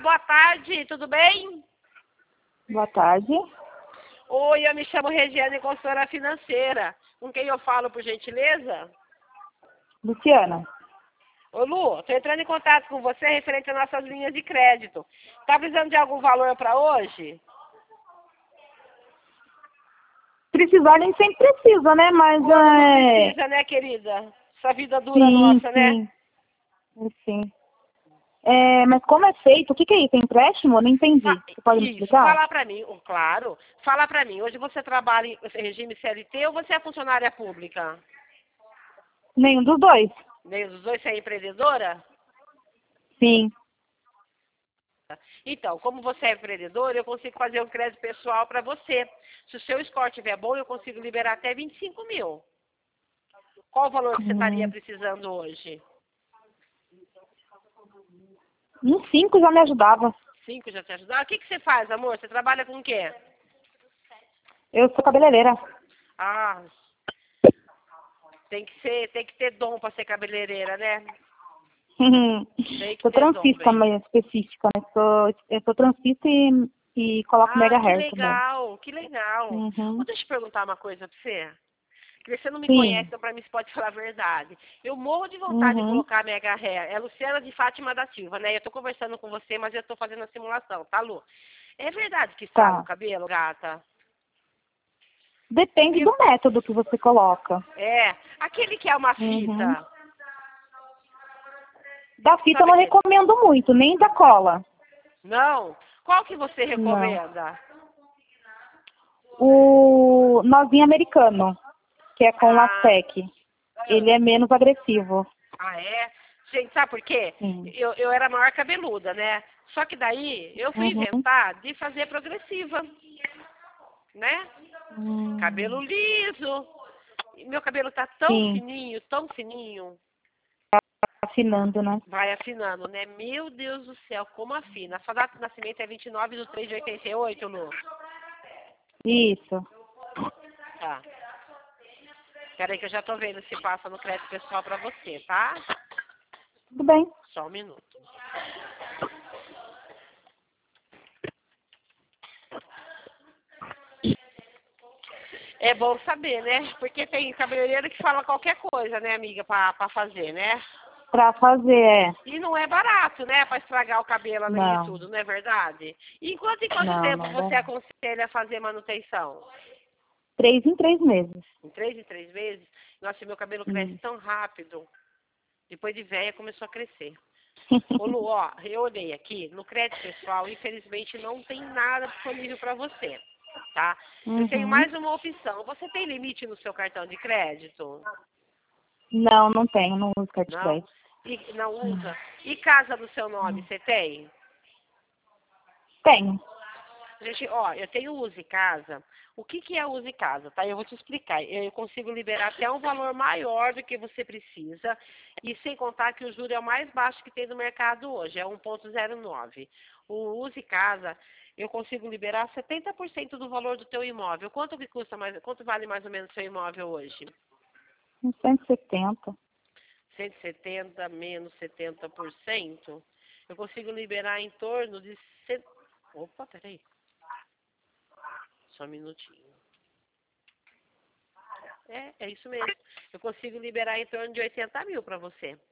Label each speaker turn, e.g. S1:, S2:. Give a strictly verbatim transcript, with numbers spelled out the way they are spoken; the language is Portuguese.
S1: boa tarde, tudo bem?
S2: Boa tarde.
S1: Oi, eu me chamo Regiane, consultora financeira. Com quem eu falo, por gentileza?
S2: Luciana.
S1: Ô Lu, estou entrando em contato com você referente às nossas linhas de crédito. Tá precisando de algum valor para hoje?
S2: Precisar nem sempre precisa, né? Mas
S1: Quando não
S2: é.
S1: precisa, né, querida? Essa vida dura
S2: Sim,
S1: nossa, né?
S2: sim. Sim. É, mas como é feito? O que, que é isso? É empréstimo? Eu não entendi.
S1: Fa-
S2: Você pode me
S1: Isso,
S2: explicar?
S1: fala para mim, oh, claro. Fala para mim, hoje você trabalha em regime C L T ou você é funcionária pública?
S2: Nenhum dos dois.
S1: Nem os dois, você é empreendedora?
S2: Sim.
S1: Então, como você é empreendedor, eu consigo fazer um crédito pessoal para você. Se o seu score estiver bom, eu consigo liberar até vinte e cinco mil. Qual o valor que você estaria
S2: Hum,
S1: precisando hoje?
S2: um cinco já me ajudava.
S1: Cinco já te ajudar? O que, que você faz, amor? Você trabalha com o quê?
S2: Eu sou cabeleireira.
S1: Ah, tem que ser, tem que ter dom para ser cabeleireira, né? Tem que
S2: Sou
S1: ter dom,
S2: transista,
S1: bem.
S2: mas específica, né? Sou, eu sou transista e, e coloco
S1: Ah,
S2: mega
S1: que
S2: hair também.
S1: legal, que legal. Oh,
S2: Uhum.
S1: deixa eu perguntar uma coisa pra você. Que você não me conhece,
S2: Sim.
S1: então pra mim você pode falar a verdade. Eu morro de vontade de
S2: Uhum.
S1: colocar mega hair. É Luciana de Fátima da Silva, né? Eu tô conversando com você, mas eu tô fazendo a simulação, tá, Lu? É verdade que estraga o
S2: Tá.
S1: cabelo, gata?
S2: Depende
S1: Viu?
S2: do método que você coloca.
S1: É, aquele que é uma
S2: Uhum.
S1: fita.
S2: Da fita eu
S1: Sabe
S2: não
S1: aquele?
S2: recomendo muito, nem da cola.
S1: Não? Qual que você
S2: Não.
S1: recomenda?
S2: O nozinho americano, que é com
S1: Ah,
S2: Lastec, ele é menos agressivo.
S1: ah, é? Gente, sabe por quê?
S2: Sim.
S1: Eu, eu era a maior cabeluda, né? Só que daí eu fui
S2: Uhum.
S1: inventar de fazer progressiva, né? Cabelo
S2: Hum,
S1: liso. E meu cabelo tá tão
S2: sim,
S1: fininho, tão fininho.
S2: afinando, né?
S1: Vai afinando, né? Meu Deus do céu, como afina. A sua data de nascimento é vinte e nove de três de oitenta e oito, Lu?
S2: Isso.
S1: Tá. Peraí que eu já tô vendo se passa no crédito pessoal pra você, tá?
S2: Tudo bem.
S1: Só um minuto. É bom saber, né? Porque tem cabeleireiro que fala qualquer coisa, né, amiga, pra, pra fazer, né?
S2: Pra fazer, é.
S1: E não é barato, né? Pra estragar o cabelo além de
S2: Não,
S1: tudo, não é verdade? E em quanto em quanto
S2: não,
S1: tempo
S2: não.
S1: você
S2: Bom.
S1: aconselha a fazer manutenção?
S2: Três em três meses.
S1: Em três em três meses? Nossa, meu cabelo cresce
S2: Hum.
S1: tão rápido. Depois de velha começou a crescer. Ô Lu, ó, eu olhei aqui, no crédito pessoal, infelizmente não tem nada disponível para você, tá? Eu tenho
S2: Uhum.
S1: mais uma opção. Você tem limite no seu cartão de crédito?
S2: Não, não tenho, não uso cartão de
S1: Não?
S2: crédito.
S1: E não
S2: Não.
S1: usa? E casa no seu nome,
S2: Não.
S1: você tem?
S2: Tenho.
S1: Gente, ó, eu tenho Use Casa. O que, que é Use Casa, tá? Eu vou te explicar. Eu consigo liberar até um valor maior do que você precisa. E sem contar que o juro é o mais baixo que tem no mercado hoje, é um ponto zero nove. O Use Casa, eu consigo liberar setenta por cento do valor do teu imóvel. Quanto que custa mais, quanto vale mais ou menos o seu imóvel hoje?
S2: Uns cento e setenta.
S1: cento e setenta menos setenta por cento. Eu consigo liberar em torno de... cem. Opa, peraí. Só um minutinho. É, é isso mesmo. Eu consigo liberar em torno de oitenta mil para você.